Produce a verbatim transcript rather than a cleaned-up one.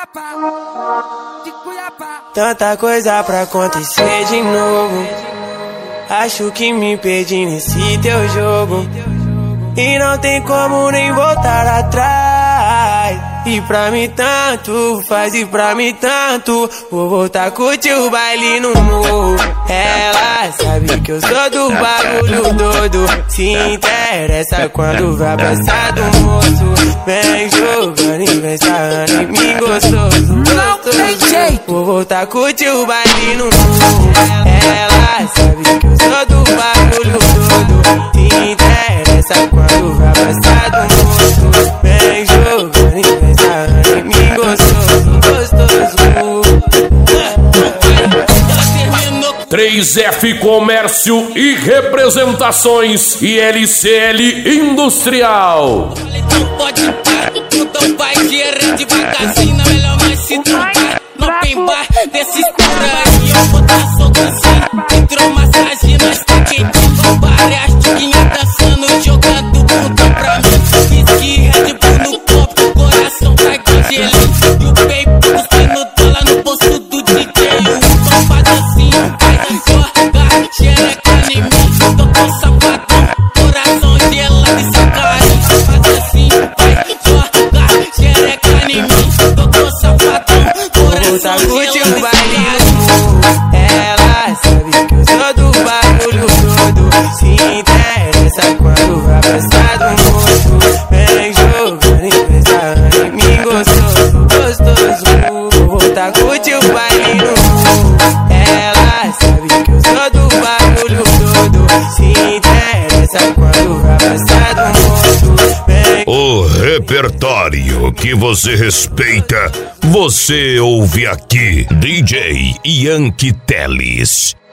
de Cuiabá. Tanta coisa pra acontecer de novo. Acho que me perdi nesse teu jogo. E não tem como nem voltar atrás. E pra mim tanto faz, e pra mim tanto. Vou voltar a curtir o baile no morro. Ela sabe que eu sou do bagulho doido. Se interessa quando vai passar do moço. Vem jogando e vem sarrando em mim gostoso. Não tem jeito. Vou voltar a curtir o baile no morro. Ela sabe que eu sou do bagulho doido. Se interessa quando vai passar do moço. Vem jogando e vem sarrando em mim gostoso, gostoso. três F Comércio e Representações e L C L Industrial. Então pode parar, então vai gerando devagarzinho, na melhor mais se trocar. Não tem bar desses por aí, eu vou dar soltancinho. Entrou massagem, nós tá quentinho. Várias tiguinhas dançando, jogando bundão pra mim. Whisky, Red Bull no copo, coração vai congelando. E o peito cuspindo dólar no bolso do D J. O som faz assim, vai jogar xereca em mim. Tô com sapatão, coração gelado e sacarinho. Faz assim, vai jogar xereca em mim. Tô com sapatão, coração gelado e sacarinho. Ela sabe que eu sou do bagulho todo. Se interessa quando vai passar do moço. Vem jogando e vem sarrando em mim gostoso, gostoso. Vou voltar a curtir o baile no morro. Ela sabe que eu sou do bagulho todo. Se interessa quando vai passar do moço. Vem... O repertório que você respeita, você ouve aqui. D J Yankee Teles.